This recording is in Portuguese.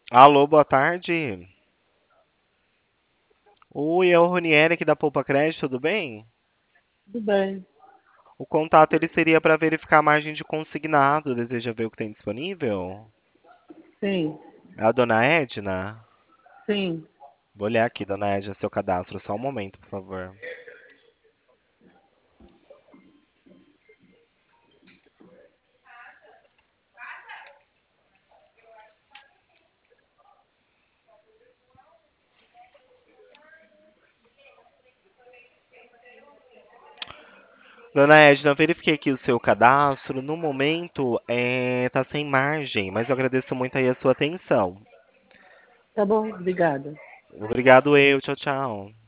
Alô, boa tarde. Oi, é o Ronieri aqui da Poupa Crédito, tudo bem? Tudo bem. O contato ele seria para verificar a margem de consignado. Deseja ver o que tem disponível? Sim, É a dona Edna? sim. Vou olhar aqui, dona Edna, seu cadastro. Só um momento, por favor. Dona Edna, eu verifiquei aqui o seu cadastro. No momento, tá sem margem, mas eu agradeço muito aí a sua atenção. Tá bom, obrigada. Obrigado eu, tchau, tchau.